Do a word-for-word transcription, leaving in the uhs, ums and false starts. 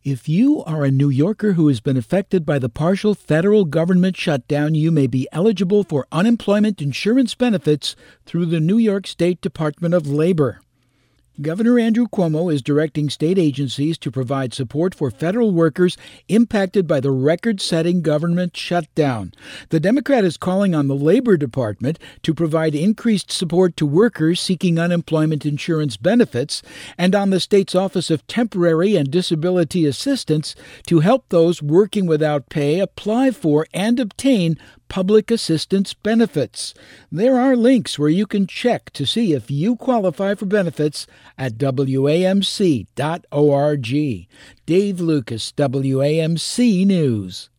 If you are a New Yorker who has been affected by the partial federal government shutdown, you may be eligible for unemployment insurance benefits through the New York State Department of Labor. Governor Andrew Cuomo is directing state agencies to provide support for federal workers impacted by the record-setting government shutdown. The Democrat is calling on the Labor Department to provide increased support to workers seeking unemployment insurance benefits and on the state's Office of Temporary and Disability Assistance to help those working without pay apply for and obtain public assistance benefits. There are links where you can check to see if you qualify for benefits at W A M C dot org. Dave Lucas, W A M C News.